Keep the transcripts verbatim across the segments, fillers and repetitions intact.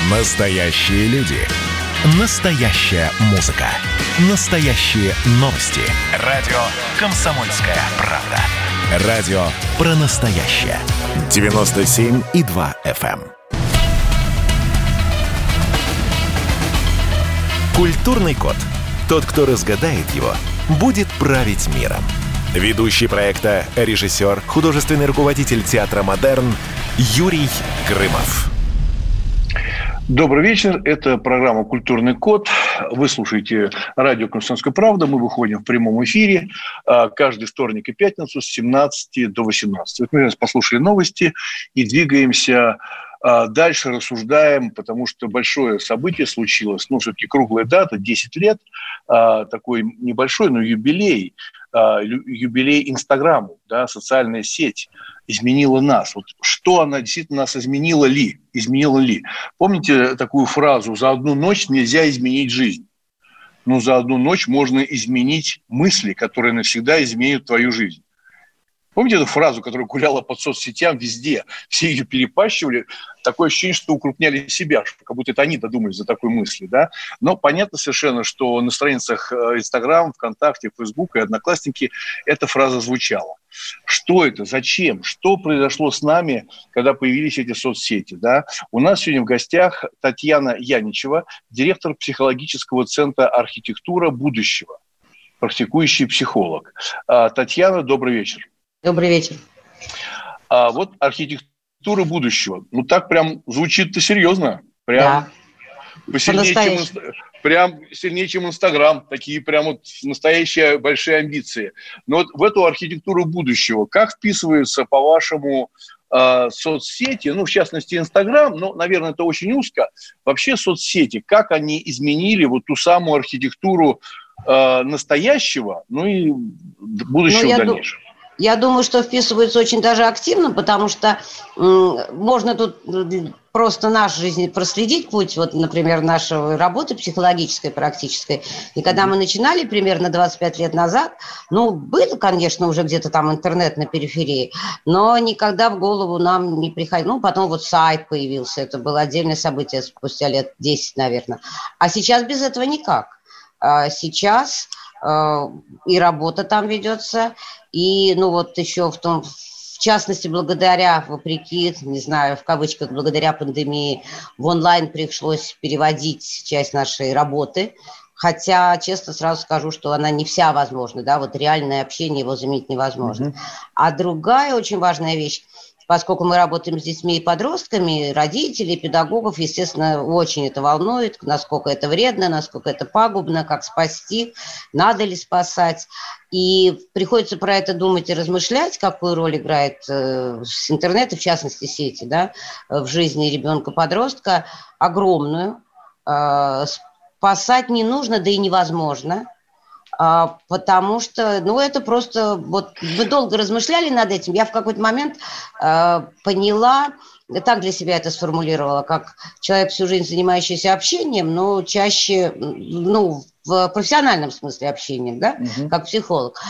Настоящие люди. Настоящая музыка. Настоящие новости. Радио «Комсомольская правда». Радио про настоящее. девяносто семь и два эф эм. Культурный код. Тот, кто разгадает его, будет править миром. Ведущий проекта, режиссер, художественный руководитель театра «Модерн» Юрий Грымов. Добрый вечер. Это программа «Культурный код». Вы слушаете радио «Комсомольская правда». Мы выходим в прямом эфире каждый вторник и пятницу с семнадцати до восемнадцати. Вот мы сейчас послушали новости и двигаемся дальше, рассуждаем, потому что большое событие случилось. Ну, все-таки круглая дата, десять лет. Такой небольшой, но юбилей. Юбилей Инстаграму, да, социальная сеть изменила нас. Вот что она действительно нас изменила ли? Изменила ли? Помните такую фразу: «За одну ночь нельзя изменить жизнь». Но за одну ночь можно изменить мысли, которые навсегда изменят твою жизнь. Помните эту фразу, которая гуляла по соцсетям везде? Все ее перепащивали. Такое ощущение, что укрупняли себя, как будто это они додумались до такой мысли. Да? Но понятно совершенно, что на страницах Инстаграм, ВКонтакте, Фейсбук и Одноклассники эта фраза звучала. Что это? Зачем? Что произошло с нами, когда появились эти соцсети? Да? У нас сегодня в гостях Татьяна Яничева, директор психологического центра «Архитектура будущего», практикующий психолог. Татьяна, добрый вечер. Добрый вечер. А вот архитектура будущего. Ну, так прям звучит-то серьезно. Прям, да. посильнее, чем, прям сильнее, чем Инстаграм. Такие прям вот настоящие большие амбиции. Но вот в эту архитектуру будущего как вписываются, по-вашему, э, соцсети? Ну, в частности, Инстаграм. Но, наверное, это очень узко. Вообще соцсети, как они изменили вот ту самую архитектуру э, настоящего, ну и будущего ну, в дальнейшем? Я думаю, что вписываются очень даже активно, потому что м, можно тут просто нашу жизнь проследить, путь, вот, например, нашей работы психологической, практической. И когда мы начинали примерно двадцать пять лет назад, ну, был, конечно, уже где-то там интернет на периферии, но никогда в голову нам не приходило. Ну, потом вот сайт появился, это было отдельное событие спустя лет десять, наверное. А сейчас без этого никак. А сейчас э, и работа там ведется, и, ну, вот еще в том, в частности, благодаря, вопреки, не знаю, в кавычках, благодаря пандемии, в онлайн пришлось переводить часть нашей работы. Хотя, честно сразу скажу, что она не вся возможна, да, вот реальное общение его заменить невозможно. Mm-hmm. А другая очень важная вещь, поскольку мы работаем с детьми и подростками, родителей, педагогов, естественно, очень это волнует, насколько это вредно, насколько это пагубно, как спасти, надо ли спасать. И приходится про это думать и размышлять, какую роль играет э, интернет, и в частности сети, да, в жизни ребенка-подростка, огромную. Э, спасать не нужно, да и невозможно. А, потому что, ну, это просто, вот, мы долго размышляли над этим, я в какой-то момент а, поняла, так для себя это сформулировала, как человек, всю жизнь занимающийся общением, но чаще, ну, в профессиональном смысле общением, да, угу. как психолог.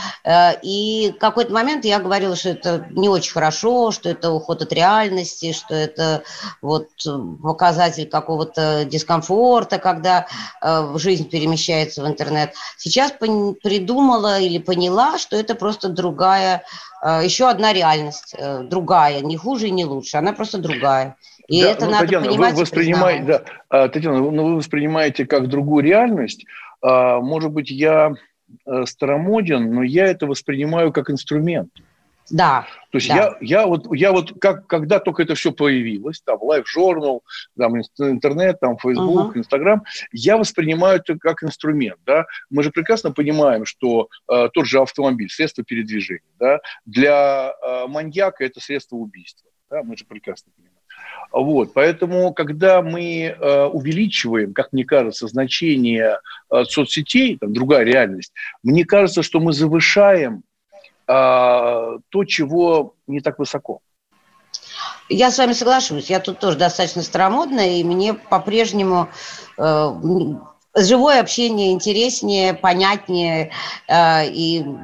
И в какой-то момент я говорила, что это не очень хорошо, что это уход от реальности, что это вот показатель какого-то дискомфорта, когда жизнь перемещается в интернет. Сейчас придумала или поняла, что это просто другая, еще одна реальность, другая, не хуже и не лучше, она просто другая. И да, это ну, надо Татьяна, понимать вы воспринимаете, да, Татьяна, ну, вы воспринимаете как другую реальность. Может быть, я старомоден, но я это воспринимаю как инструмент. Да. То есть да. я, я вот, я вот как, когда только это все появилось, там, Life Journal, там, интернет, там, Facebook, uh-huh. Instagram, я воспринимаю это как инструмент, да. Мы же прекрасно понимаем, что э, тот же автомобиль, средство передвижения, да, для э, маньяка это средство убийства, да, мы же прекрасно понимаем. Вот, поэтому, когда мы э, увеличиваем, как мне кажется, значение э, соцсетей, там, другая реальность, мне кажется, что мы завышаем э, то, чего не так высоко. Я с вами соглашусь. Я тут тоже достаточно старомодная, и мне по-прежнему э, живое общение интереснее, понятнее, э, и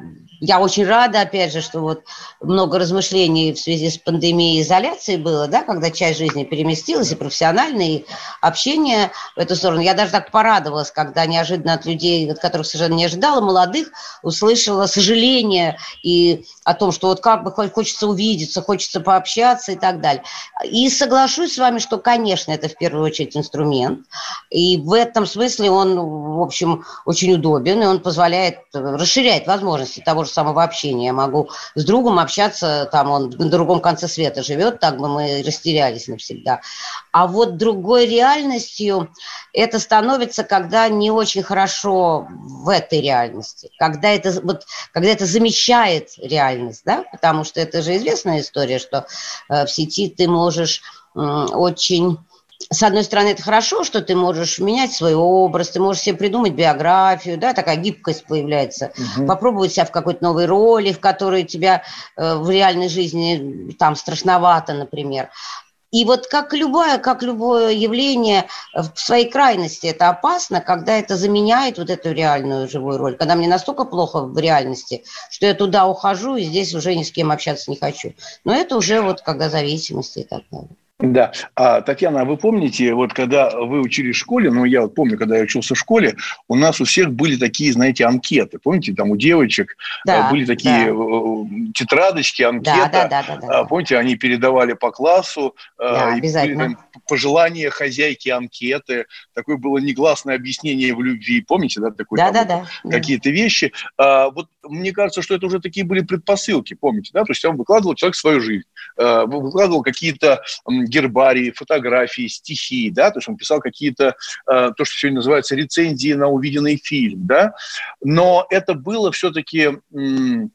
Я очень рада, опять же, что вот много размышлений в связи с пандемией и изоляцией было, да, когда часть жизни переместилась, и профессиональное, и общение в эту сторону. Я даже так порадовалась, когда неожиданно от людей, от которых совершенно не ожидала, молодых, услышала сожаление и о том, что вот как бы хочется увидеться, хочется пообщаться и так далее. И соглашусь с вами, что, конечно, это в первую очередь инструмент, и в этом смысле он, в общем, очень удобен, и он позволяет, расширяет возможности того же самого общения. Я могу с другом общаться, там он на другом конце света живет, так бы мы растерялись навсегда. А вот другой реальностью это становится, когда не очень хорошо в этой реальности, когда это, вот, когда это замещает реальность, да, потому что это же известная история, что э, в сети ты можешь э, очень... С одной стороны, это хорошо, что ты можешь менять свой образ, ты можешь себе придумать биографию, да, такая гибкость появляется, угу. попробовать себя в какой-то новой роли, в которой тебя э, в реальной жизни там страшновато, например. И вот как любое, как любое явление в своей крайности это опасно, когда это заменяет вот эту реальную живую роль, когда мне настолько плохо в реальности, что я туда ухожу и здесь уже ни с кем общаться не хочу. Но это уже вот когда зависимости и так далее. Да. А, Татьяна, вы помните, вот когда вы учились в школе, ну, я вот помню, когда я учился в школе, у нас у всех были такие, знаете, анкеты. Помните, там у девочек да, были такие да. тетрадочки, анкета. Да, да, да, да, да. Помните, они передавали по классу. Да, и обязательно. Пожелания хозяйки анкеты. Такое было негласное объяснение в любви. Помните, да, такое, да, там, да, вот, да, какие-то да. вещи. А, вот мне кажется, что это уже такие были предпосылки, помните, да? То есть он выкладывал человек свою жизнь, выкладывал какие-то гербарии, фотографии, стихи, да, то есть он писал какие-то, э, то, что сегодня называется рецензии на увиденный фильм, да, но это было все-таки, м,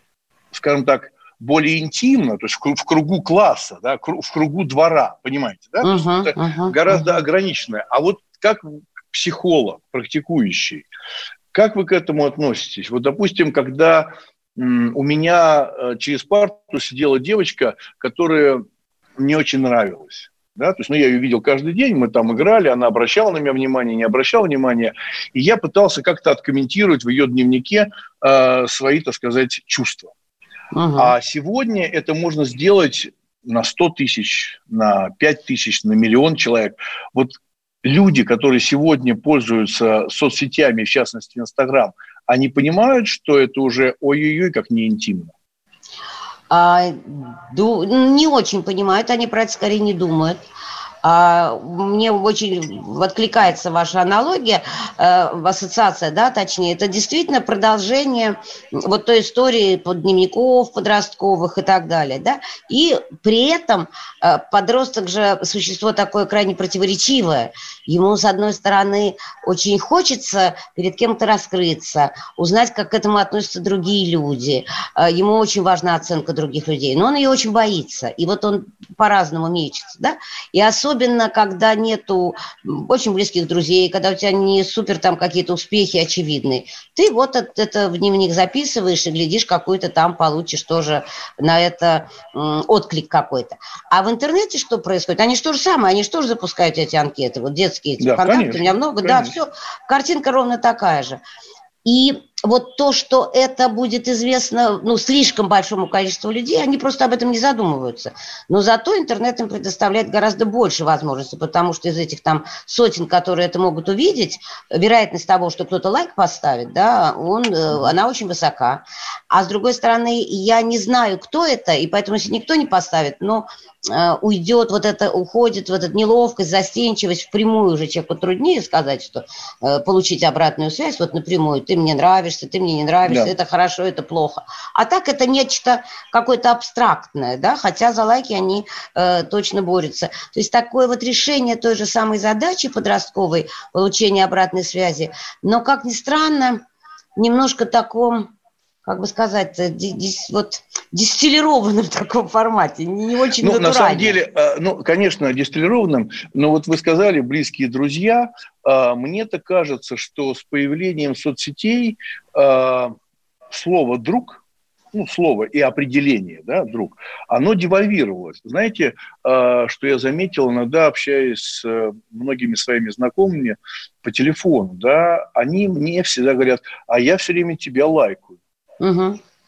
скажем так, более интимно, то есть в кругу класса, да, в кругу двора, понимаете, да, uh-huh, это uh-huh, гораздо uh-huh. ограниченное. А вот как психолог, практикующий, как вы к этому относитесь? Вот, допустим, когда м, у меня через парту сидела девочка, которая мне очень нравилось. Да? То есть, ну, я ее видел каждый день, мы там играли, она обращала на меня внимание, не обращала внимания. И я пытался как-то откомментировать в ее дневнике э, свои, так сказать, чувства. Угу. А сегодня это можно сделать на сто тысяч, на пять тысяч, на миллион человек. Вот люди, которые сегодня пользуются соцсетями, в частности, Инстаграм, они понимают, что это уже ой-ой-ой, как неинтимно. А, ду, не очень понимают, они про это скорее не думают. А, мне очень откликается ваша аналогия, э, ассоциация, да, точнее, это действительно продолжение вот той истории под дневников подростковых и так далее, да, и при этом э, подросток же существо такое крайне противоречивое, ему, с одной стороны, очень хочется перед кем-то раскрыться, узнать, как к этому относятся другие люди, э, ему очень важна оценка других людей, но он ее очень боится, и вот он по-разному мечется, да, и особенно Особенно, когда нету очень близких друзей, когда у тебя не супер там какие-то успехи очевидные. Ты вот это в дневник записываешь и глядишь, какой-то там получишь тоже на это м, отклик какой-то. А в интернете что происходит? Они же то же самое, они же тоже запускают эти анкеты, вот детские эти, да, ВКонтакте, конечно, у меня много, конечно. Да, все, картинка ровно такая же. И вот то, что это будет известно, ну, слишком большому количеству людей, они просто об этом не задумываются. Но зато интернет им предоставляет гораздо больше возможностей, потому что из этих там сотен, которые это могут увидеть, вероятность того, что кто-то лайк поставит, да, он, она очень высока. А с другой стороны, я не знаю, кто это, и поэтому, если никто не поставит, но э, уйдет вот это, уходит вот эта неловкость, застенчивость, впрямую уже человеку труднее сказать, что э, получить обратную связь, вот напрямую, ты мне нравишься, ты мне не нравишься, да. Это хорошо, это плохо. А так это нечто какое-то абстрактное, да, хотя за лайки они э, точно борются. То есть такое вот решение той же самой задачи подростковой, получения обратной связи, но, как ни странно, немножко таком, как бы сказать, дис, вот, дистиллированном в таком формате, не очень ну, натурально. На самом деле, ну, конечно, дистиллированным, но вот вы сказали, близкие друзья, мне-то кажется, что с появлением соцсетей слово «друг», ну, слово и определение, да, «друг», оно девальвировалось. Знаете, что я заметил, иногда общаясь с многими своими знакомыми по телефону, да, они мне всегда говорят, а я все время тебя лайкаю. Угу.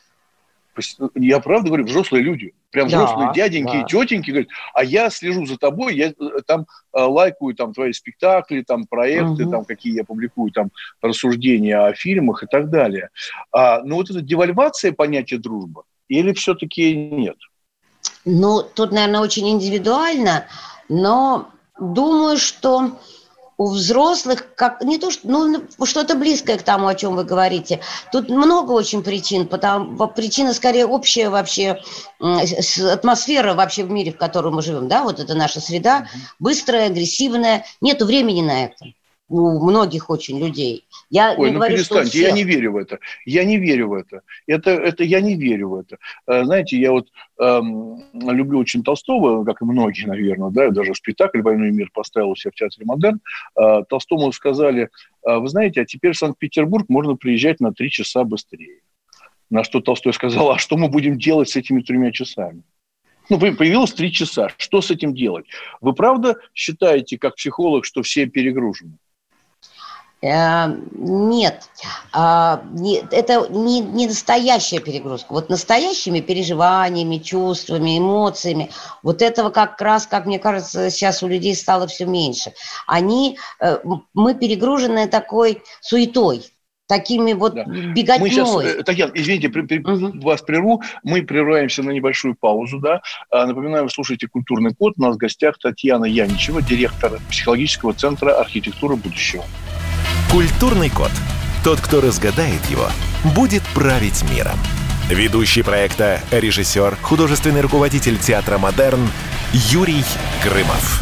Я правда говорю, взрослые люди. Прям взрослые Да, дяденьки да. и тетеньки говорят, а я слежу за тобой, я там э, лайкаю там, твои спектакли, там, проекты, Мгм. там, какие я публикую, там, рассуждения о фильмах и так далее. А, но вот эта девальвация понятия дружбы или все-таки нет? Ну, тут, наверное, очень индивидуально, но думаю, что у взрослых как не то, что ну, что-то близкое к тому, о чем вы говорите. Тут много очень причин, потому причина скорее общая вообще атмосфера вообще в мире, в котором мы живем, да, вот это наша среда, быстрая, агрессивная, нету времени на это у многих очень людей. Я Ой, не ну говорю, что у перестаньте, я всех. не верю в это. Я не верю в это. Это, это я не верю в это. Знаете, я вот эм, люблю очень Толстого, как и многие, наверное, да, даже спектакль «Войну и мир» поставил у себя в театре «Модерн». Э, Толстому сказали, вы знаете, а теперь в Санкт-Петербург можно приезжать на три часа быстрее. На что Толстой сказал, а что мы будем делать с этими тремя часами? Ну, появилось три часа. Что с этим делать? Вы правда считаете, как психолог, что все перегружены? Нет, это не, не настоящая перегрузка. Вот настоящими переживаниями, чувствами, эмоциями, вот этого как раз, как мне кажется, сейчас у людей стало все меньше. Они, мы перегружены такой суетой, такими вот да. беготней. Мы сейчас, Татьяна, извините, при, при, угу. вас прерву, мы прерываемся на небольшую паузу, да. Напоминаю, вы слушаете «Культурный код», у нас в гостях Татьяна Яничева, директор психологического центра «Архитектура будущего». Культурный код. Тот, кто разгадает его, будет править миром. Ведущий проекта, режиссер, художественный руководитель театра «Модерн» Юрий Грымов.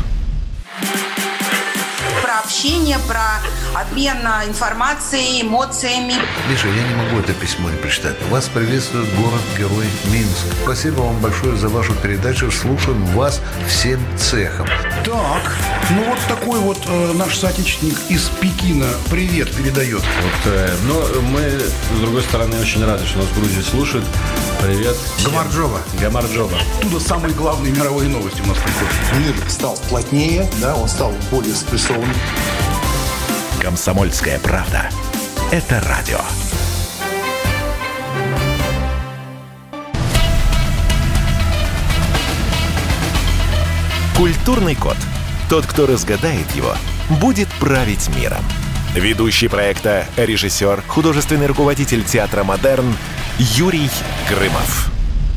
Про общение, про обмен информацией, эмоциями. Миша, я не могу это письмо не прочитать. Вас приветствует город-герой Минск. Спасибо вам большое за вашу передачу. Слушаем вас всем цехом. Так, ну вот такой вот э, наш соотечественник из Пекина привет передает. Вот, э, но мы, с другой стороны, очень рады, что нас в Грузии слушают. Привет. Гамарджоба. Гамарджоба. Оттуда самые главные мировые новости у нас приходят. Мир стал плотнее, да, он стал более спрессованным. «Комсомольская правда» – это радио. Культурный код. Тот, кто разгадает его, будет править миром. Ведущий проекта, режиссер, художественный руководитель театра «Модерн» Юрий Грымов.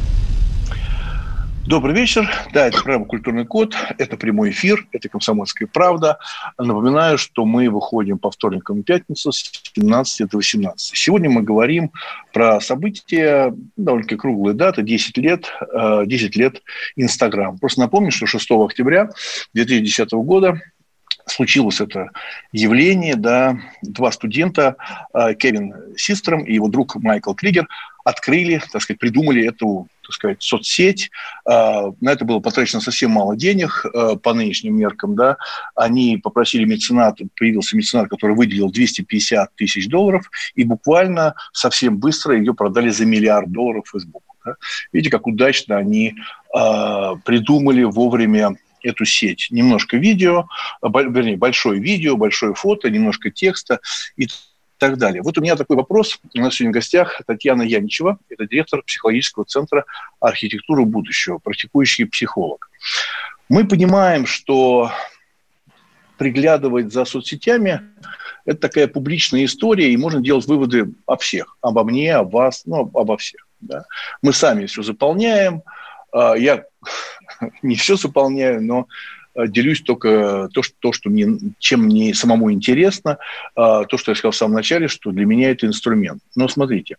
Добрый вечер. Да, это программа «Культурный код». Это прямой эфир. Это «Комсомольская правда». Напоминаю, что мы выходим по вторникам и пятницам с семнадцати до восемнадцати. Сегодня мы говорим про события, довольно-таки круглые даты, десять лет, десять лет Инстаграм. Просто напомню, что шестого октября две тысячи десятого года случилось это явление, да, два студента, Кевин Систром и его друг Майкл Кригер, открыли, так сказать, придумали эту, так сказать, соцсеть. На это было потрачено совсем мало денег по нынешним меркам, да. Они попросили мецената, появился меценат, который выделил двести пятьдесят тысяч долларов, и буквально совсем быстро ее продали за миллиард долларов Фейсбуку. Да. Видите, как удачно они придумали вовремя эту сеть. Немножко видео, вернее, большое видео, большое фото, немножко текста и так далее. Вот у меня такой вопрос. У нас сегодня в гостях Татьяна Яничева, это директор психологического центра «Архитектура будущего», практикующий психолог. Мы понимаем, что приглядывать за соцсетями – это такая публичная история, и можно делать выводы о всех, обо мне, о вас, ну, обо всех. Да? Мы сами все заполняем. Я не все заполняю, но делюсь только то, что, то, что мне, чем мне самому интересно, то, что я сказал в самом начале, что для меня это инструмент. Но смотрите,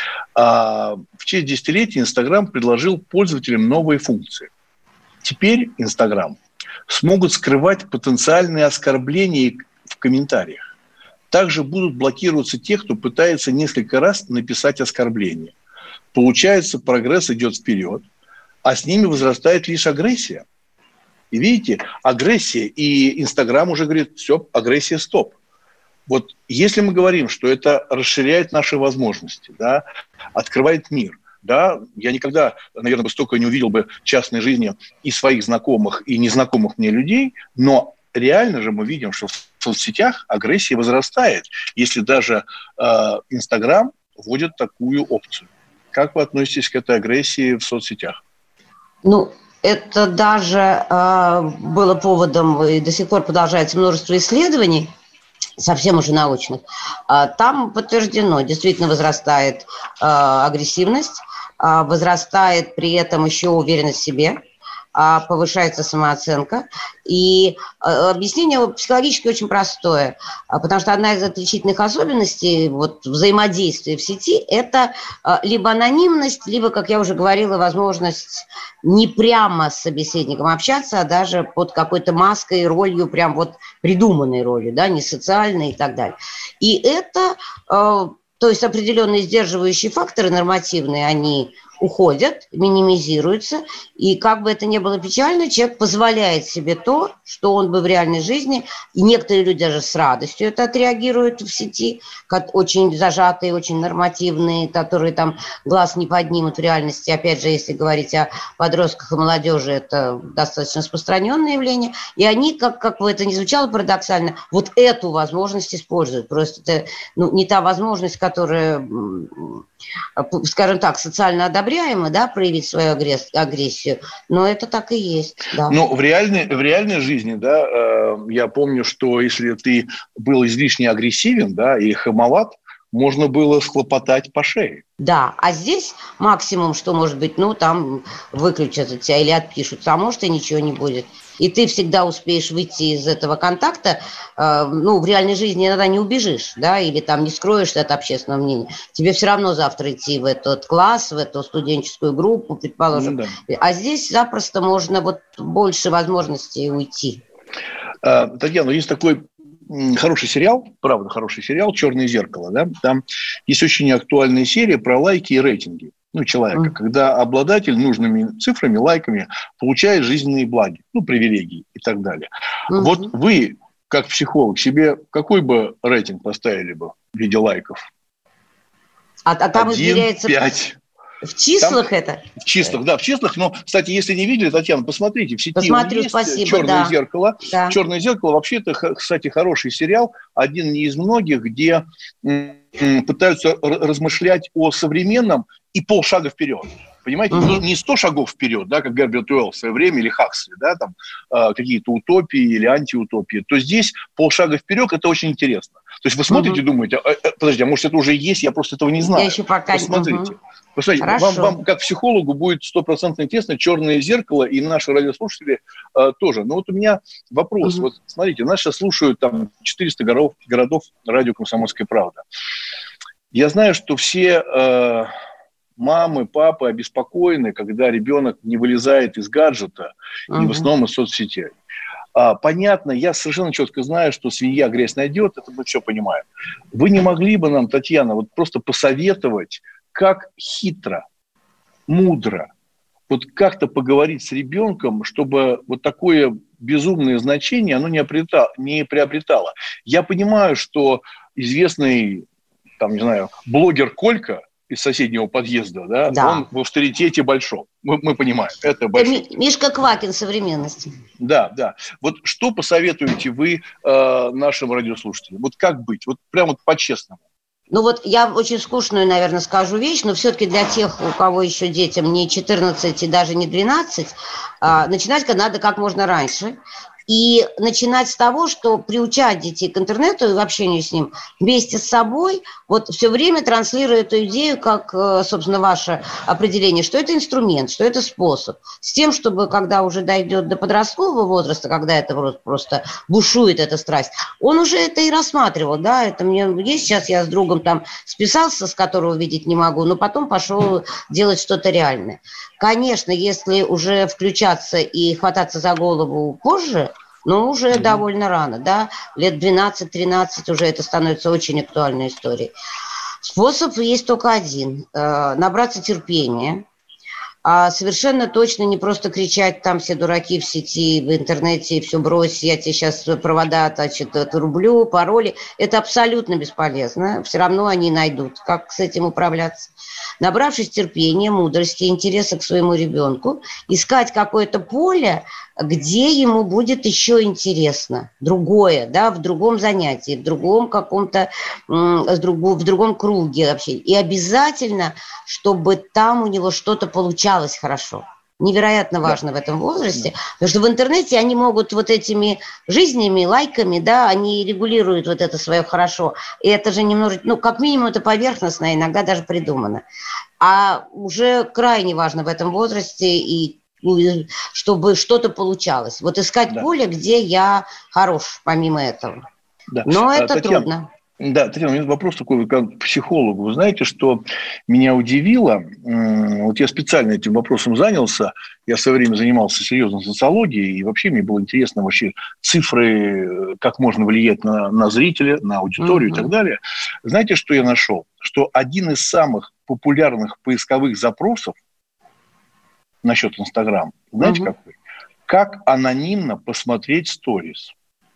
в честь десятилетия Инстаграм предложил пользователям новые функции. Теперь Инстаграм смогут скрывать потенциальные оскорбления в комментариях. Также будут блокироваться те, кто пытается несколько раз написать оскорбление. Получается, прогресс идет вперед, а с ними возрастает лишь агрессия. И видите, агрессия, и Инстаграм уже говорит, все, агрессия, стоп. Вот если мы говорим, что это расширяет наши возможности, да, открывает мир, да, я никогда, наверное, бы столько не увидел бы частной жизни и своих знакомых, и незнакомых мне людей, но реально же мы видим, что в соцсетях агрессия возрастает, если даже Инстаграм э, вводит такую опцию. Как вы относитесь к этой агрессии в соцсетях? Ну, это даже э, было поводом, и до сих пор продолжается множество исследований, совсем уже научных. Э, там подтверждено, действительно возрастает э, агрессивность, э, возрастает при этом еще уверенность в себе, э, повышается самооценка. И э, объяснение психологически очень простое, э, потому что одна из отличительных особенностей вот, взаимодействия в сети – это э, либо анонимность, либо, как я уже говорила, возможность не прямо с собеседником общаться, а даже под какой-то маской, ролью, прям вот придуманной ролью, да, не социальной и так далее. И это, э, то есть определенные сдерживающие факторы нормативные, они уходят, минимизируются, и как бы это ни было печально, человек позволяет себе то, что он бы в реальной жизни, и некоторые люди даже с радостью это отреагируют в сети, как очень зажатые, очень нормативные, которые там глаз не поднимут в реальности. Опять же, если говорить о подростках и молодежи, это достаточно распространенное явление, и они, как, как бы это ни звучало парадоксально, вот эту возможность используют. Просто это ну, не та возможность, которая, скажем так, социально одобряема, да, проявить свою агрессию, но это так и есть. Да. Но в реальной, в реальной жизни, да, э, я помню, что если ты был излишне агрессивен, да, и хамоват, можно было схлопотать по шее. Да, а здесь максимум, что может быть, ну, там выключат тебя или отпишут, а может и ничего не будет. И ты всегда успеешь выйти из этого контакта, э, ну, в реальной жизни иногда не убежишь, да, или там не скроешься от общественного мнения. Тебе все равно завтра идти в этот класс, в эту студенческую группу, предположим. Ну, да. А здесь запросто можно вот больше возможностей уйти. А, Татьяна, есть такой хороший сериал, правда, хороший сериал «Черное зеркало», да, там есть очень актуальная серия про лайки и рейтинги. Ну, человека, mm. когда обладатель нужными цифрами, лайками получает жизненные благи, ну, привилегии и так далее. Mm-hmm. Вот вы, как психолог, себе какой бы рейтинг поставили бы в виде лайков? А, а там один, измеряется... пять. В числах там, это? В числах, да, в числах. Но, кстати, если не видели, Татьяна, посмотрите, в сети Посмотрю, есть спасибо, «Черное да. зеркало». Да. «Черное зеркало» вообще-то, кстати, хороший сериал, один из многих, где м, пытаются размышлять о современном и полшага вперед. Понимаете, uh-huh. не сто шагов вперед, да, как Герберт Уэллс в свое время, или Хаксли, да, там э, какие-то утопии или антиутопии, то здесь полшага вперед, это очень интересно. То есть вы смотрите и uh-huh. думаете, а, а, подожди, а может это уже есть, я просто этого не знаю. Я еще пока... Посмотрите. Uh-huh. Посмотрите, вам, вам, как психологу, будет стопроцентно интересно «Черное зеркало», и наши радиослушатели э, тоже. Но вот у меня вопрос. Uh-huh. Вот смотрите, нас сейчас слушают там четыреста городов, городов радио «Комсомольская правда». Я знаю, что все... Э, мамы, папы обеспокоены, когда ребенок не вылезает из гаджета, uh-huh. и в основном из соцсетей. А, понятно, я совершенно четко знаю, что свинья грязь найдет, это мы все понимаем. Вы не могли бы нам, Татьяна, вот просто посоветовать, как хитро, мудро, вот как-то поговорить с ребенком, чтобы вот такое безумное значение, оно не приобретало, не приобретало. Я понимаю, что известный, там, не знаю, блогер Колька из соседнего подъезда, да, да. он в авторитете большом. Мы, мы понимаем, это большой. Это Мишка Квакин современности. Да, да. Вот что посоветуете вы э, нашим радиослушателям? Вот как быть? Вот прямо вот по-честному. Ну вот я очень скучную, наверное, скажу вещь, но все-таки для тех, у кого еще детям не четырнадцать и даже не двенадцать, э, начинать надо как можно раньше. И начинать с того, что приучать детей к интернету и в общению с ним вместе с собой, вот все время транслируя эту идею, как, собственно, ваше определение, что это инструмент, что это способ. С тем, чтобы, когда уже дойдет до подросткового возраста, когда это просто бушует эта страсть, он уже это и рассматривал, да, это мне есть, сейчас я с другом там списался, с которого видеть не могу, но потом пошел делать что-то реальное. Конечно, если уже включаться и хвататься за голову позже, но уже mm-hmm. довольно рано, да, лет двенадцать-тринадцать уже это становится очень актуальной историей. Способ есть только один – набраться терпения, а совершенно точно не просто кричать там все дураки в сети, в интернете, все брось, я тебе сейчас провода, значит, рублю, пароли. Это абсолютно бесполезно, все равно они найдут, как с этим управляться. Набравшись терпения, мудрости, интереса к своему ребенку, искать какое-то поле, где ему будет еще интересно, другое, да, в другом занятии, в другом каком-то, в другом, в другом круге общения. И обязательно, чтобы там у него что-то получалось хорошо. Невероятно важно да. в этом возрасте, да. потому что в интернете они могут вот этими жизнями, лайками, да, они регулируют вот это свое хорошо. И это же немножко, ну, как минимум, это поверхностно, иногда даже придумано. А уже крайне важно в этом возрасте, и чтобы что-то получалось. Вот искать да. поле, где я хорош, помимо этого. Да. Но это Татьяна, трудно. Да, Татьяна, у меня вопрос такой как к психологу. Вы знаете, что меня удивило, вот я специально этим вопросом занялся, я в свое время занимался серьезно социологией, и вообще мне было интересно вообще цифры, как можно влиять на, на зрителя, на аудиторию угу. и так далее. Знаете, что я нашел? Что один из самых популярных поисковых запросов насчет Инстаграм, знаете угу. какой? Как анонимно посмотреть сторис.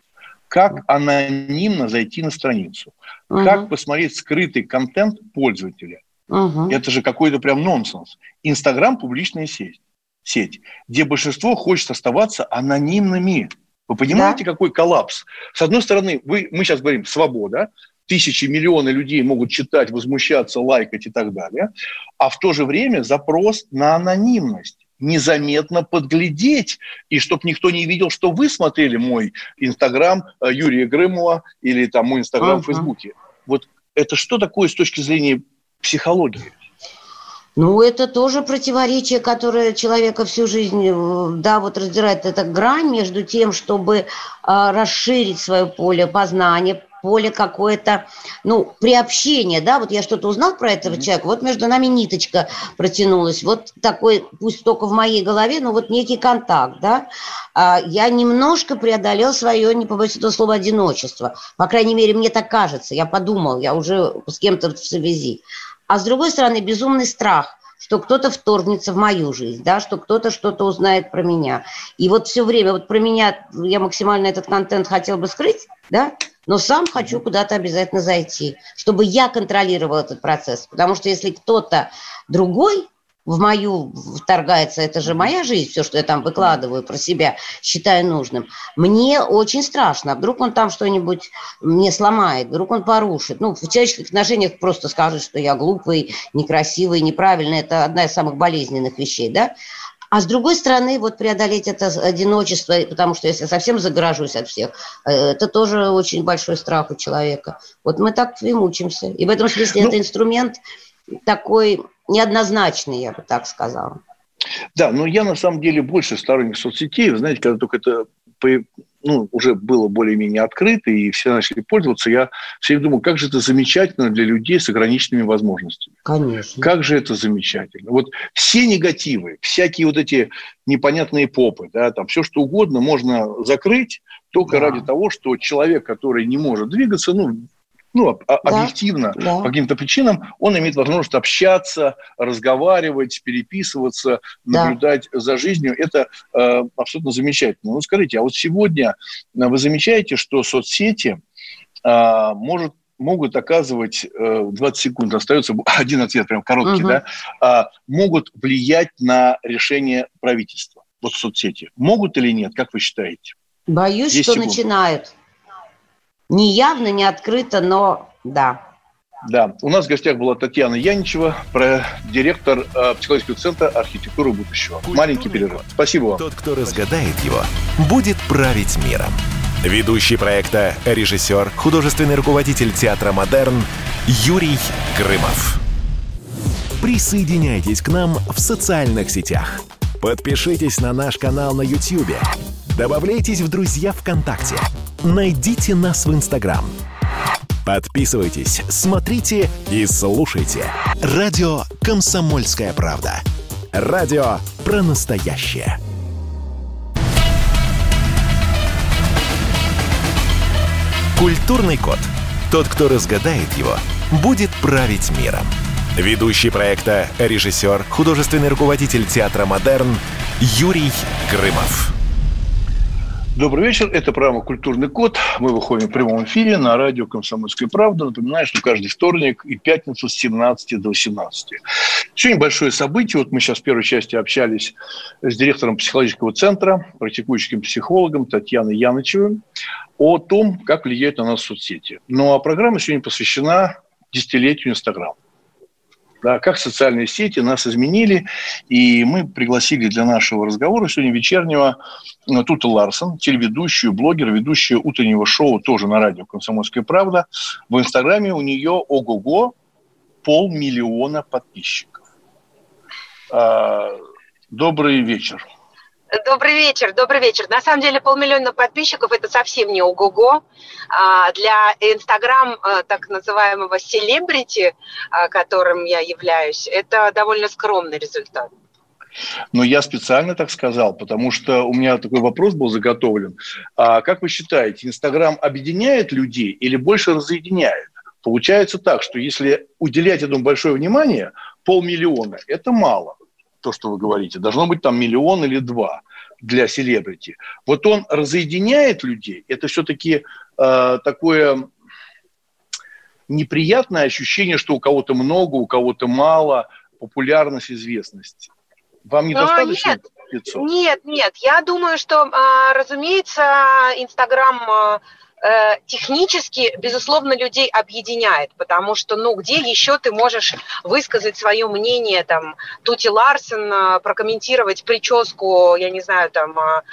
Как анонимно зайти на страницу. Угу. Как посмотреть скрытый контент пользователя. Угу. Это же какой-то прям нонсенс. Инстаграм – публичная сеть, сеть, где большинство хочет оставаться анонимными. Вы понимаете, да. какой коллапс? С одной стороны, вы, мы сейчас говорим «свобода», тысячи, миллионы людей могут читать, возмущаться, лайкать и так далее, а в то же время запрос на анонимность. Незаметно подглядеть, и чтобы никто не видел, что вы смотрели мой Инстаграм Юрия Грымова или там мой Инстаграм uh-huh. в Фейсбуке. Вот это что такое с точки зрения психологии? Ну, это тоже противоречие, которое человека всю жизнь, да, вот раздирает. Это грань между тем, чтобы а, расширить свое поле познания, поле какое-то, ну, приобщение, да, вот я что-то узнал про этого mm-hmm. человека, вот между нами ниточка протянулась, вот такой, пусть только в моей голове, но вот некий контакт, да, а, я немножко преодолел свое, не побоюсь этого слова, одиночество, по крайней мере, мне так кажется, я подумал, я уже с кем-то в связи, а с другой стороны, безумный страх, что кто-то вторгнется в мою жизнь, да, что кто-то что-то узнает про меня. И вот все время, вот про меня, я максимально этот контент хотел бы скрыть, да, но сам хочу куда-то обязательно зайти, чтобы я контролировал этот процесс. Потому что если кто-то другой в мою вторгается, это же моя жизнь, все, что я там выкладываю про себя, считаю нужным, мне очень страшно. Вдруг он там что-нибудь мне сломает, вдруг он порушит. Ну, в человеческих отношениях просто скажет, что я глупый, некрасивый, неправильный. Это одна из самых болезненных вещей, да? А с другой стороны, вот преодолеть это одиночество, потому что если совсем загоражусь от всех, это тоже очень большой страх у человека. Вот мы так и мучимся. И в этом смысле ну, это инструмент такой неоднозначный, я бы так сказала. Да, но я на самом деле больше сторонник соцсетей. Вы знаете, когда только это ну, уже было более-менее открыто, и все начали пользоваться, я все время думал, как же это замечательно для людей с ограниченными возможностями. Конечно. Как же это замечательно. Вот все негативы, всякие вот эти непонятные попы, да, там все что угодно можно закрыть только да. ради того, что человек, который не может двигаться, ну, ну, да, объективно, да. по каким-то причинам, он имеет возможность общаться, разговаривать, переписываться, наблюдать да. за жизнью. Это э, абсолютно замечательно. Ну, скажите, а вот сегодня вы замечаете, что соцсети э, может, могут оказывать, э, двадцать секунд остается, один ответ прям короткий, угу. да, э, могут влиять на решение правительства? Вот соцсети. Могут или нет, как вы считаете? Боюсь, что секунд. начинают. Не явно, не открыто, но да. Да, у нас в гостях была Татьяна Яничева, директор э, психологического центра «Архитектура будущего». Культурный Маленький перерыв. Код. Спасибо вам. Тот, кто разгадает его, будет править миром. Ведущий проекта, режиссер, художественный руководитель театра «Модерн» Юрий Грымов. Присоединяйтесь к нам в социальных сетях. Подпишитесь на наш канал на YouTube. Добавляйтесь в друзья ВКонтакте. Найдите нас в Инстаграм. Подписывайтесь, смотрите и слушайте. Радио «Комсомольская правда». Радио про настоящее. Культурный код. Тот, кто разгадает его, будет править миром. Ведущий проекта, режиссер, художественный руководитель театра «Модерн» Юрий Грымов. Добрый вечер. Это программа «Культурный код». Мы выходим в прямом эфире на радио «Комсомольская правда». Напоминаю, что каждый вторник и пятницу с семнадцати до восемнадцати. Сегодня большое событие. Вот мы сейчас в первой части общались с директором психологического центра, практикующим психологом Татьяной Янычевой о том, как влияют на нас соцсети. Ну а программа сегодня посвящена десятилетию Инстаграма. Да, как социальные сети нас изменили. И мы пригласили для нашего разговора сегодня вечернего Туту Ларсен, телеведущую, блогер, ведущая утреннего шоу тоже на радио «Комсомольская правда». В Инстаграме у нее ого-го полмиллиона подписчиков. А, добрый вечер. Добрый вечер, добрый вечер. На самом деле полмиллиона подписчиков – это совсем не ого-го. Для Инстаграм, так называемого селебрити, которым я являюсь, это довольно скромный результат. Но я специально так сказал, потому что у меня такой вопрос был заготовлен. А как вы считаете, Инстаграм объединяет людей или больше разъединяет? Получается так, что если уделять этому большое внимание, полмиллиона – это мало. То, что вы говорите, должно быть там миллион или два для селебрити. Вот он разъединяет людей, это все-таки э, такое неприятное ощущение, что у кого-то много, у кого-то мало, популярность, известность. Вам недостаточно? Нет, нет, нет. Я думаю, что, разумеется, Инстаграм технически, безусловно, людей объединяет, потому что, ну, где еще ты можешь высказать свое мнение, там, Тути Ларсен, прокомментировать прическу, я не знаю, там,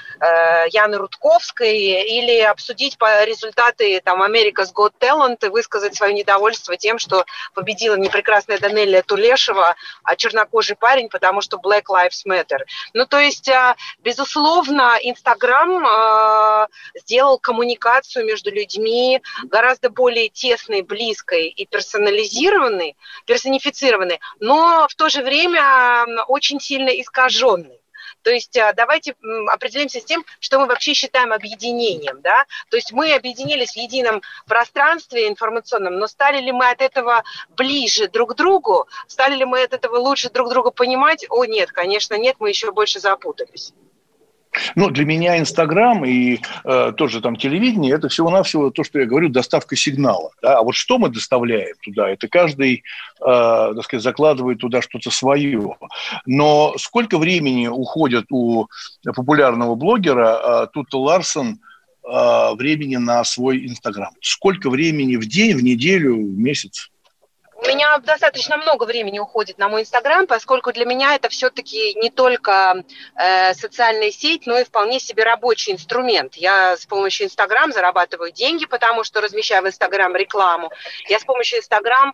Яны Рудковской, или обсудить по результаты, там, America's Got Talent и высказать свое недовольство тем, что победила непрекрасная Данелия Тулешева, а чернокожий парень, потому что Black Lives Matter. Ну, то есть, безусловно, Инстаграм сделал коммуникацию между между людьми гораздо более тесной, близкой и персонализированной, персонифицированной, но в то же время очень сильно искаженной. То есть давайте определимся с тем, что мы вообще считаем объединением. Да? То есть мы объединились в едином пространстве информационном, но стали ли мы от этого ближе друг к другу? Стали ли мы от этого лучше друг друга понимать? О, нет, конечно, нет, мы еще больше запутались. Ну, для меня Инстаграм и э, тоже там телевидение – это всего-навсего то, что я говорю, доставка сигнала. Да? А вот что мы доставляем туда, это каждый, э, так сказать, закладывает туда что-то свое. Но сколько времени уходит у популярного блогера э, Туту Ларсен э, времени на свой Инстаграм? Сколько времени в день, в неделю, в месяц? У меня достаточно много времени уходит на мой Инстаграм, поскольку для меня это все-таки не только э, социальная сеть, но и вполне себе рабочий инструмент. Я с помощью Инстаграм зарабатываю деньги, потому что размещаю в Инстаграм рекламу. Я с помощью Инстаграм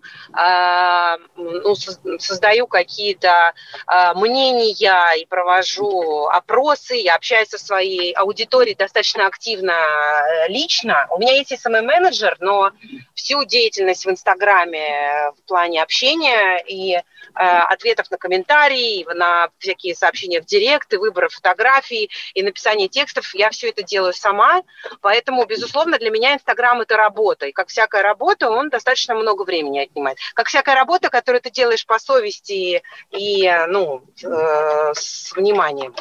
э, ну, создаю какие-то э, мнения и провожу опросы, я общаюсь со своей аудиторией достаточно активно э, лично. У меня есть эс эм эм-менеджер, но всю деятельность в Инстаграме в плане общения и э, ответов на комментарии, на всякие сообщения в директ, и выбора фотографий, и написания текстов. Я все это делаю сама, поэтому, безусловно, для меня Инстаграм – это работа. И как всякая работа, он достаточно много времени отнимает. Как всякая работа, которую ты делаешь по совести и, ну, э, с вниманием.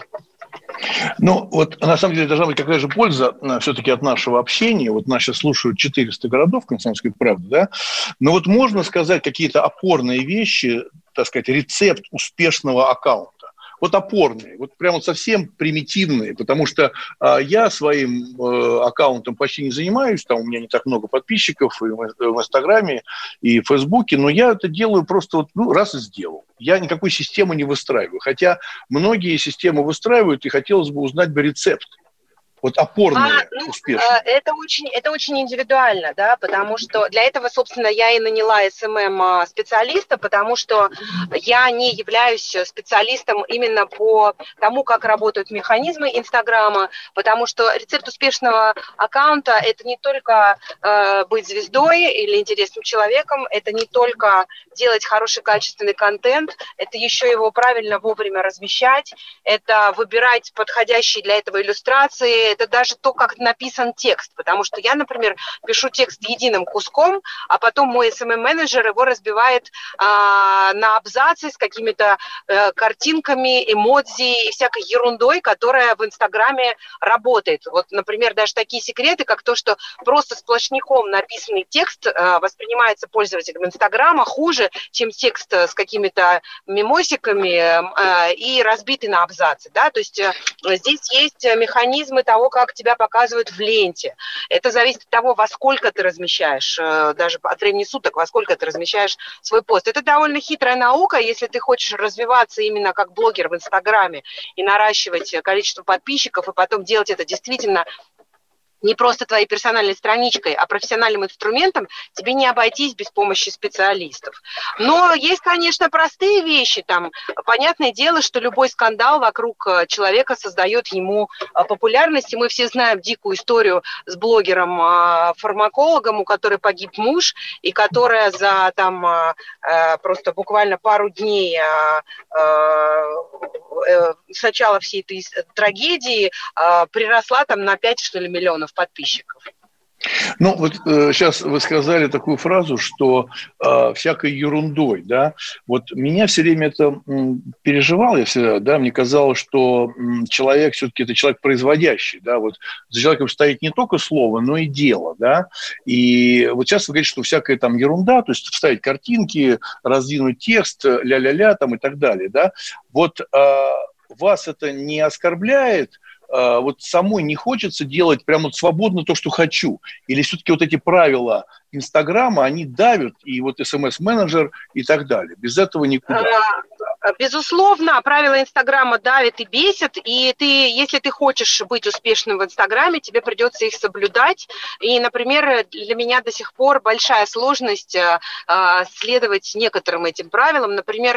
Ну, вот на самом деле должна быть какая же польза все-таки от нашего общения. Вот нас сейчас слушают четыреста городов «Комсомольской правды», да? Но вот можно сказать какие-то опорные вещи, так сказать, рецепт успешного аккаунта. Вот опорные, вот прямо совсем примитивные, потому что э, я своим э, аккаунтом почти не занимаюсь, там у меня не так много подписчиков и в, в Инстаграме, и в Фейсбуке, но я это делаю просто вот, ну, раз и сделал. Я никакой системы не выстраиваю, хотя многие системы выстраивают, и хотелось бы узнать бы рецепт. Вот опорные, а, ну, успешные. Это очень, это очень индивидуально, да, потому что для этого, собственно, я и наняла эс эм эм-специалиста, потому что я не являюсь специалистом именно по тому, как работают механизмы Инстаграма, потому что рецепт успешного аккаунта – это не только э, быть звездой или интересным человеком, это не только делать хороший качественный контент, это еще его правильно вовремя размещать, это выбирать подходящие для этого иллюстрации, это даже то, как написан текст, потому что я, например, пишу текст единым куском, а потом мой эс эм эм-менеджер его разбивает а, на абзацы с какими-то а, картинками, эмодзи и всякой ерундой, которая в Инстаграме работает. Вот, например, даже такие секреты, как то, что просто сплошняком написанный текст а, воспринимается пользователем Инстаграма хуже, чем текст с какими-то мемосиками а, и разбитый на абзацы, да, то есть а, здесь есть механизмы того, как тебя показывают в ленте. Это зависит от того, во сколько ты размещаешь, даже от времени суток, во сколько ты размещаешь свой пост. Это довольно хитрая наука, если ты хочешь развиваться именно как блогер в Инстаграме и наращивать количество подписчиков, и потом делать это действительно не просто твоей персональной страничкой, а профессиональным инструментом, тебе не обойтись без помощи специалистов. Но есть, конечно, простые вещи. Там, понятное дело, что любой скандал вокруг человека создает ему популярность. И мы все знаем дикую историю с блогером-фармакологом, у которой погиб муж, и которая за там, просто буквально пару дней с начала всей этой трагедии приросла там на пять, что ли, миллионов подписчиков. Ну, вот э, сейчас вы сказали такую фразу, что э, всякой ерундой, да, вот меня все время это м, переживал, я всегда, да, мне казалось, что м, человек все-таки это человек производящий, да, вот за человеком стоит не только слово, но и дело, да, и вот сейчас вы говорите, что всякая там ерунда, то есть вставить картинки, раздвинуть текст, ля-ля-ля там и так далее, да, вот э, вас это не оскорбляет? Вот самой не хочется делать прямо вот свободно то, что хочу? Или все-таки вот эти правила Инстаграма, они давят, и вот эс эм эс-менеджер и так далее? Без этого никуда. Безусловно, правила Инстаграма давят и бесят, и ты, если ты хочешь быть успешным в Инстаграме, тебе придется их соблюдать. И, например, для меня до сих пор большая сложность э, следовать некоторым этим правилам. Например,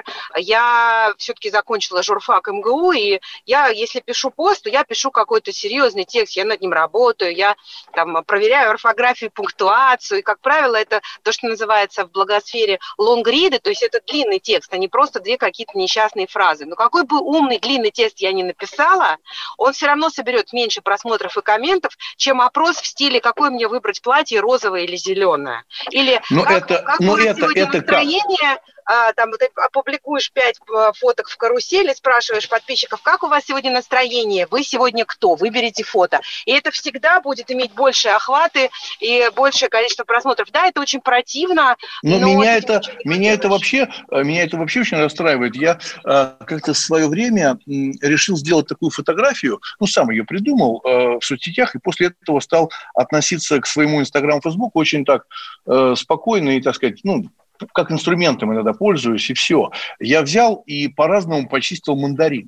я все-таки закончила журфак эм гэ у, и я, если пишу пост, то я пишу какой-то серьезный текст, я над ним работаю, я там проверяю орфографию, пунктуацию, и, как правило, это то, что называется в блогосфере лонгриды, то есть это длинный текст, а не просто две какие-то несчастные фразы. Но какой бы умный длинный текст я ни написала, он все равно соберет меньше просмотров и комментов, чем опрос в стиле «какое мне выбрать платье, розовое или зеленое?» Или но «как, это, как но у вас это, сегодня это настроение?» как? А, там ты опубликуешь пять фоток в карусели, спрашиваешь подписчиков, как у вас сегодня настроение, вы сегодня кто, выберите фото. И это всегда будет иметь большие охваты и большее количество просмотров. Да, это очень противно. Но, но меня, это, меня, это делаешь. вообще, меня это вообще очень расстраивает. Я э, как-то в свое время э, решил сделать такую фотографию, ну, сам ее придумал э, в соцсетях, и после этого стал относиться к своему Инстаграм, Фейсбуку очень так э, спокойно и, так сказать, ну, как инструментом иногда пользуюсь, и все. Я взял и по-разному почистил мандарин.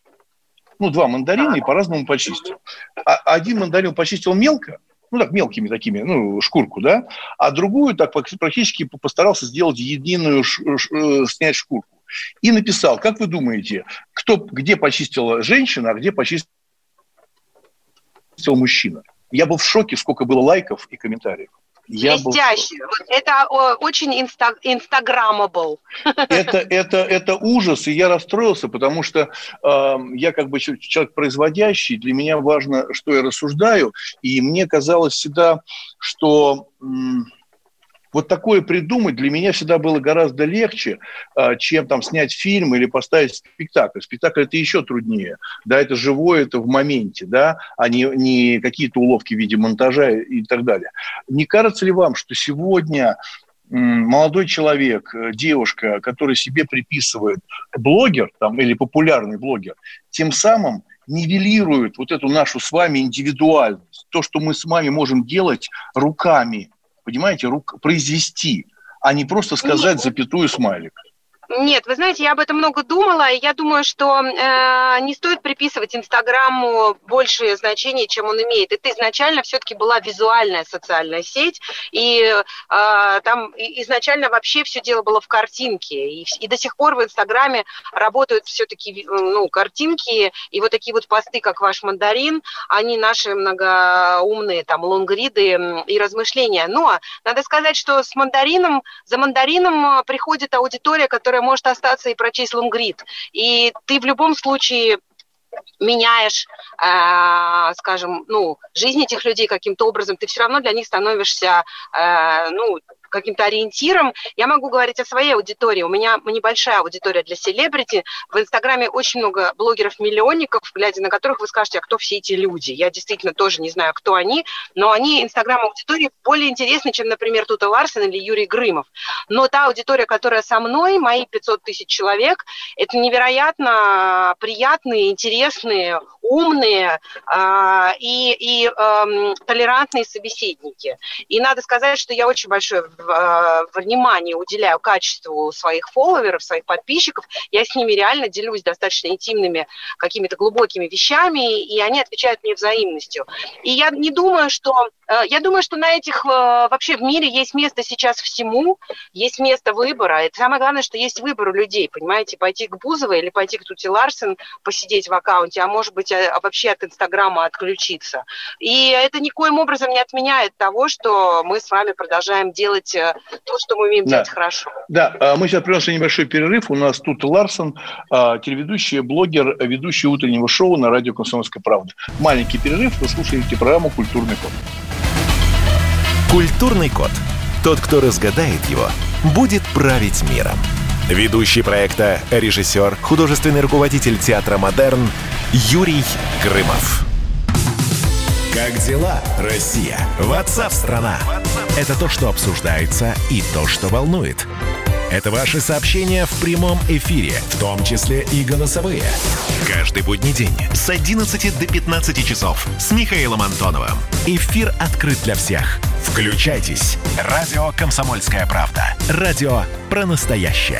Ну, два мандарина и по-разному почистил. А, один мандарин почистил мелко, ну, так, мелкими такими, ну, шкурку, да, а другую так практически постарался сделать единую, ш, ш, снять шкурку. И написал, как вы думаете, кто, где почистила женщина, а где почистил мужчина? Я был в шоке, сколько было лайков и комментариев. Блестяще. Это очень инста- инстаграммабл. Это, это, это ужас, и я расстроился, потому что э, я как бы человек производящий, для меня важно, что я рассуждаю, и мне казалось всегда, что э, вот такое придумать для меня всегда было гораздо легче, э, чем там снять фильм или поставить спектакль. Спектакль – это еще труднее, да, это живое, это в моменте, да, а не, не какие-то уловки в виде монтажа и так далее. Не кажется ли вам, что сегодня молодой человек, девушка, который себе приписывает блогер там, или популярный блогер, тем самым нивелирует вот эту нашу с вами индивидуальность, то, что мы с вами можем делать руками, понимаете, рук, произвести, а не просто сказать Нет. запятую смайлик? Нет, вы знаете, я об этом много думала, и я думаю, что э, не стоит приписывать Инстаграму большее значение, чем он имеет. Это изначально все-таки была визуальная социальная сеть, и э, там изначально вообще все дело было в картинке, и, и до сих пор в Инстаграме работают все-таки ну, картинки, и вот такие вот посты, как ваш мандарин, они наши многоумные там лонгриды и размышления. Но надо сказать, что с мандарином, за мандарином приходит аудитория, которая может остаться и прочесть лонгрид. И ты в любом случае меняешь, э, скажем, ну, жизнь этих людей каким-то образом, ты все равно для них становишься, э, ну, каким-то ориентиром. Я могу говорить о своей аудитории. У меня небольшая аудитория для селебрити. В Инстаграме очень много блогеров-миллионников, глядя на которых вы скажете, а кто все эти люди? Я действительно тоже не знаю, кто они, но они, Инстаграм-аудитории, более интересны, чем, например, Тута Ларсен или Юрий Грымов. Но та аудитория, которая со мной, мои пятьсот тысяч человек, это невероятно приятные, интересные, умные э, и, и э, толерантные собеседники. И надо сказать, что я очень большое внимание уделяю качеству своих фолловеров, своих подписчиков. Я с ними реально делюсь достаточно интимными, какими-то глубокими вещами, и они отвечают мне взаимностью. И я не думаю, что... Я думаю, что на этих... Вообще в мире есть место сейчас всему, есть место выбора. И самое главное, что есть выбор у людей, понимаете? Пойти к Бузовой или пойти к Туте Ларсен, посидеть в аккаунте, а может быть вообще от Инстаграма отключиться. И это никоим образом не отменяет того, что мы с вами продолжаем делать то, что мы умеем да. делать хорошо. Да, мы сейчас приносим небольшой перерыв. У нас Тута Ларсен, телеведущий, блогер, ведущий утреннего шоу на радио «Комсомольская правда». Маленький перерыв, вы слушаете программу «Культурный код». Культурный код. Тот, кто разгадает его, будет править миром. Ведущий проекта, режиссер, художественный руководитель театра «Модерн» Юрий Грымов. Как дела, Россия? Ватсап-страна! Это то, что обсуждается, и то, что волнует. Это ваши сообщения в прямом эфире, в том числе и голосовые. Каждый будний день с одиннадцати до пятнадцати часов с Михаилом Антоновым. Эфир открыт для всех. Включайтесь. Радио «Комсомольская правда». Радио про настоящее.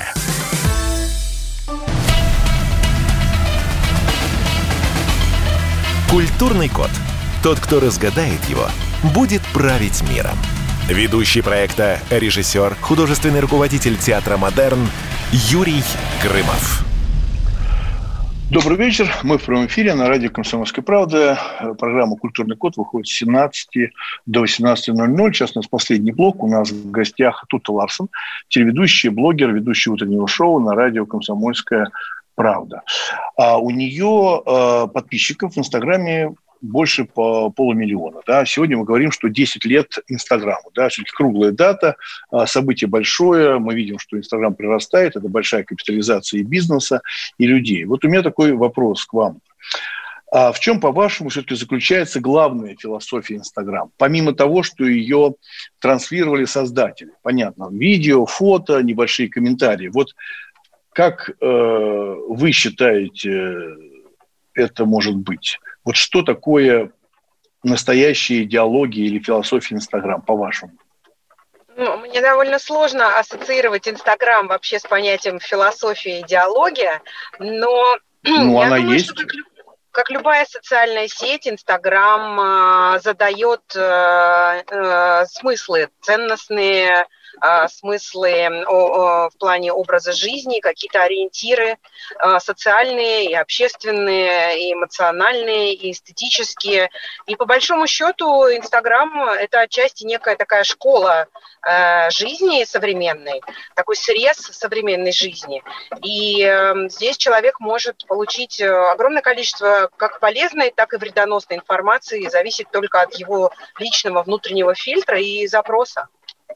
Культурный код. Тот, кто разгадает его, будет править миром. Ведущий проекта, режиссер, художественный руководитель театра «Модерн» Юрий Грымов. Добрый вечер. Мы в прямом эфире на радио «Комсомольская правда». Программа «Культурный код» выходит с семнадцати до восемнадцати ноль ноль. Сейчас у нас последний блок. У нас в гостях Тута Ларсен, телеведущий, блогер, ведущий утреннего шоу на радио «Комсомольская правда». А у нее э, подписчиков в Инстаграме больше по полумиллиона. Да. Сегодня мы говорим, что десять лет Инстаграму. Да. Все-таки круглая дата, событие большое. Мы видим, что Инстаграм прирастает. Это большая капитализация и бизнеса, и людей. Вот у меня такой вопрос к вам. А в чем, по-вашему, все-таки заключается главная философия Инстаграм? Помимо того, что ее транслировали создатели. Понятно, видео, фото, небольшие комментарии. Вот как э, вы считаете, это может быть? Вот что такое настоящая идеология или философия Инстаграм, по-вашему? Ну, мне довольно сложно ассоциировать Инстаграм вообще с понятием философия и идеология, но ну, я она думаю, есть. что как, как любая социальная сеть, Инстаграм э, задает э, э, смыслы, ценностные э, смыслы э, э, в плане образа жизни, какие-то ориентиры э, социальные и общественные, и эмоциональные, и эстетические. И по большому счету Инстаграм – это отчасти некая такая школа э, жизни современной, такой срез современной жизни. И э, здесь человек может получить огромное количество как полезной, так и вредоносной информации, зависит только от его личного внутреннего фильтра и запроса.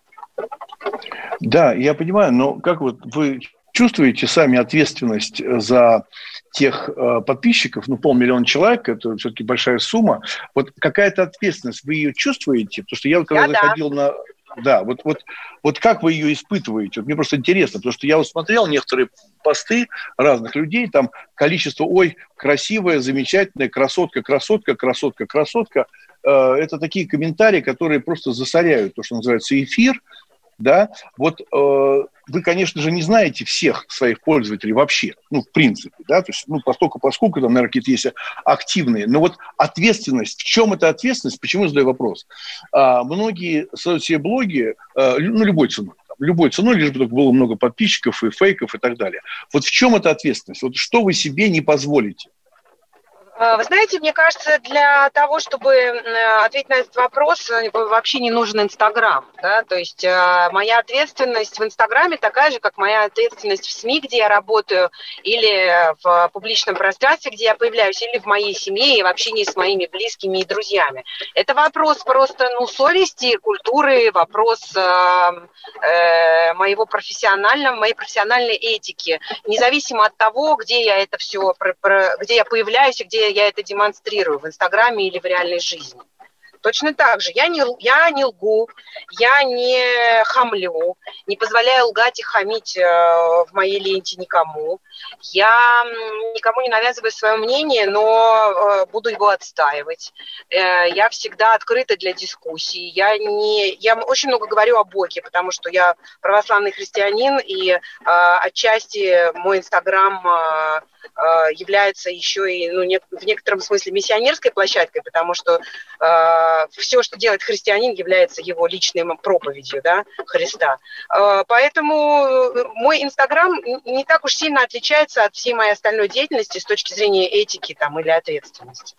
Да, я понимаю, но как вот вы чувствуете сами ответственность за тех э, подписчиков, ну, полмиллиона человек, это все-таки большая сумма. Вот какая-то ответственность, вы ее чувствуете? Потому что я когда я, заходил да. на... Да, вот, вот, вот как вы ее испытываете? Вот мне просто интересно, потому что я вот смотрел некоторые посты разных людей, там количество, ой, красивая, замечательная, красотка, красотка, красотка, красотка. Э, это такие комментарии, которые просто засоряют то, что называется эфир. Да, вот э, вы, конечно же, не знаете всех своих пользователей вообще, ну, в принципе, да, то есть, ну, поскольку, поскольку там, наверное, какие-то есть активные, но вот ответственность, в чем эта ответственность, почему я задаю вопрос? А, многие создают себе блоги, а, ну, любой ценой, там, любой ценой, лишь бы только было много подписчиков и фейков и так далее. Вот в чем эта ответственность? Вот что вы себе не позволите? Вы знаете, мне кажется, для того, чтобы ответить на этот вопрос, вообще не нужен Инстаграм. Да? То есть моя ответственность в Инстаграме такая же, как моя ответственность в СМИ, где я работаю, или в публичном пространстве, где я появляюсь, или в моей семье и в общении с моими близкими и друзьями. Это вопрос просто ну, совести, культуры, вопрос э, э, моего профессионального, моей профессиональной этики. Независимо от того, где я это все, где я появляюсь и где я это демонстрирую, в Инстаграме или в реальной жизни. Точно так же. Я не, я не лгу, я не хамлю, не позволяю лгать и хамить э, в моей ленте никому. Я никому не навязываю свое мнение, но э, буду его отстаивать. Э, я всегда открыта для дискуссий. Я, не, я очень много говорю о Боге, потому что я православный христианин, и э, отчасти мой Инстаграм э, является еще и ну, не, в некотором смысле миссионерской площадкой, потому что э, все, что делает христианин, является его личной проповедью, да, Христа. Э, поэтому мой Инстаграм не так уж сильно отличается от всей моей остальной деятельности с точки зрения этики там, или ответственности.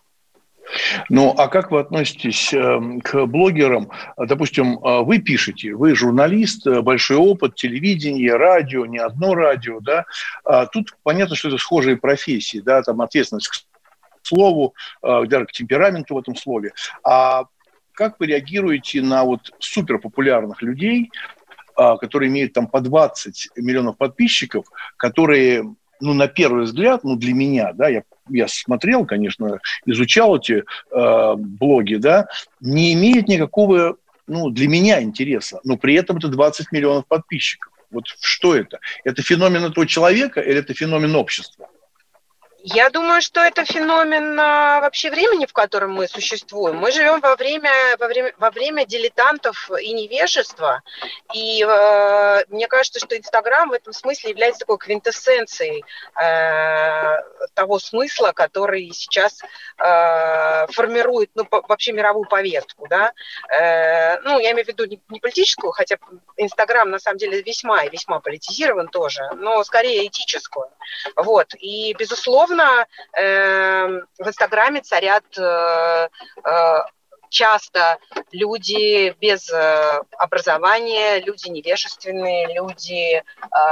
Ну, а как вы относитесь э, к блогерам? Допустим, вы пишете, вы журналист, большой опыт, телевидение, радио, не одно радио, да? А тут понятно, что это схожие профессии, да, там ответственность к слову, э, даже к темпераменту в этом слове. А как вы реагируете на вот суперпопулярных людей, э, которые имеют там по двадцать миллионов подписчиков, которые... ну, на первый взгляд, ну, для меня, да, я, я смотрел, конечно, изучал эти э, блоги, да, не имеет никакого, ну, для меня интереса, но при этом это двадцать миллионов подписчиков. Вот что это? Это феномен этого человека или это феномен общества? Я думаю, что это феномен а, вообще времени, в котором мы существуем. Мы живем во время, во время, во время дилетантов и невежества. И э, мне кажется, что Инстаграм в этом смысле является такой квинтэссенцией э, того смысла, который сейчас э, формирует ну, по, вообще мировую повестку. Да? Э, ну, я имею в виду не, не политическую, хотя Инстаграм на самом деле весьма и весьма политизирован тоже, но скорее этическую. Вот. И, безусловно, в Инстаграме царят часто люди без образования, люди невежественные, люди,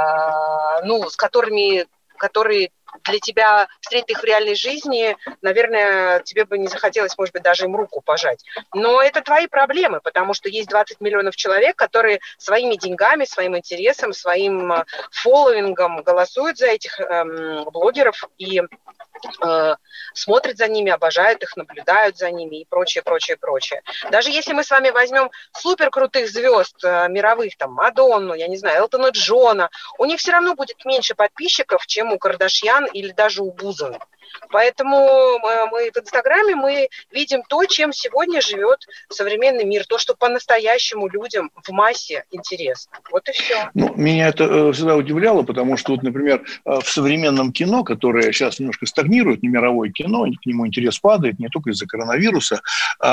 ну, с которыми, которые для тебя встретить их в реальной жизни, наверное, тебе бы не захотелось, может быть, даже им руку пожать. Но это твои проблемы, потому что есть двадцать миллионов человек, которые своими деньгами, своим интересом, своим фолловингом голосуют за этих эм, блогеров и э, смотрят за ними, обожают их, наблюдают за ними и прочее, прочее, прочее. Даже если мы с вами возьмем суперкрутых звезд э, мировых, там, Мадонну, я не знаю, Элтона Джона, у них все равно будет меньше подписчиков, чем у Кардашьян или даже у Бузовой. Поэтому мы в Инстаграме мы видим то, чем сегодня живет современный мир, то, что по-настоящему людям в массе интересно. Вот и все. Ну, меня это всегда удивляло, потому что, вот, например, в современном кино, которое сейчас немножко стагнирует, не мировое кино, к нему интерес падает, не только из-за коронавируса,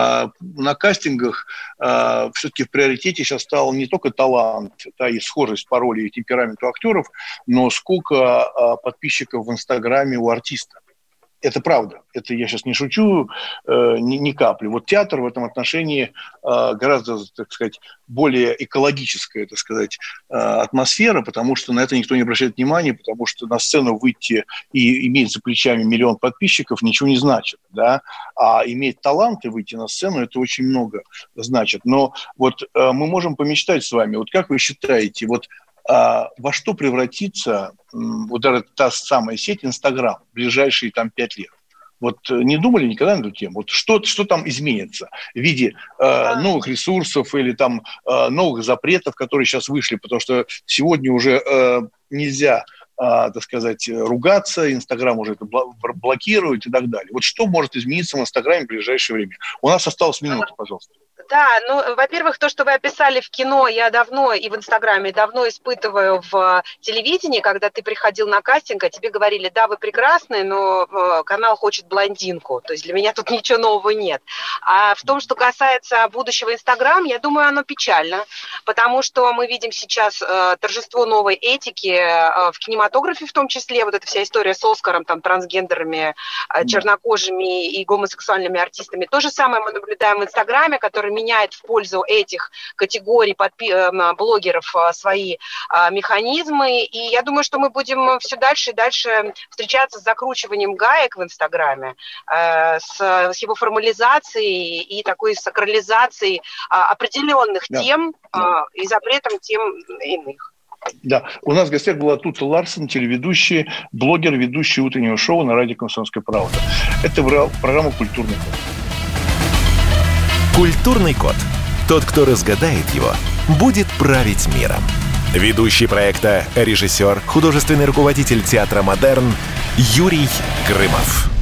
на кастингах все-таки в приоритете сейчас стал не только талант, да, и схожесть по роли и темпераменту актеров, но сколько подписчиков в Инстаграме у артиста. Это правда. Это я сейчас не шучу э, ни, ни капли. Вот театр в этом отношении э, гораздо, так сказать, более экологическая, так сказать, э, атмосфера, потому что на это никто не обращает внимания, потому что на сцену выйти и иметь за плечами миллион подписчиков ничего не значит, да, а иметь талант и выйти на сцену, это очень много значит. Но вот э, мы можем помечтать с вами, вот как вы считаете, вот А во что превратится вот та самая сеть Инстаграм в ближайшие там пять лет? Вот не думали никогда на эту тему? Вот что, что там изменится в виде э, новых ресурсов или там э, новых запретов, которые сейчас вышли, потому что сегодня уже э, нельзя, э, так сказать, ругаться, Инстаграм уже это блокирует и так далее. Вот что может измениться в Инстаграме в ближайшее время? У нас осталась минута, пожалуйста. Да, ну, во-первых, то, что вы описали в кино, я давно и в Инстаграме давно испытываю в телевидении, когда ты приходил на кастинг, а тебе говорили, да, вы прекрасны, но канал хочет блондинку. То есть для меня тут ничего нового нет. А в том, что касается будущего Инстаграм, я думаю, оно печально, потому что мы видим сейчас э, торжество новой этики э, в кинематографе, в том числе, вот эта вся история с Оскаром, там, трансгендерами, э, чернокожими и гомосексуальными артистами. То же самое мы наблюдаем в Инстаграме, который меняет в пользу этих категорий подпи- э, блогеров э, свои э, механизмы, и я думаю, что мы будем все дальше и дальше встречаться с закручиванием гаек в Инстаграме, э, с, с его формализацией и такой сакрализацией э, определенных да. тем э, и запретом тем иных. Да, у нас в гостях была Тута Ларсен, телеведущий, блогер, ведущий утреннего шоу на радио «Комсомольская правда». Это программа «Культурный код». «Культурный код». Тот, кто разгадает его, будет править миром. Ведущий проекта, режиссер, художественный руководитель театра «Модерн» Юрий Грымов.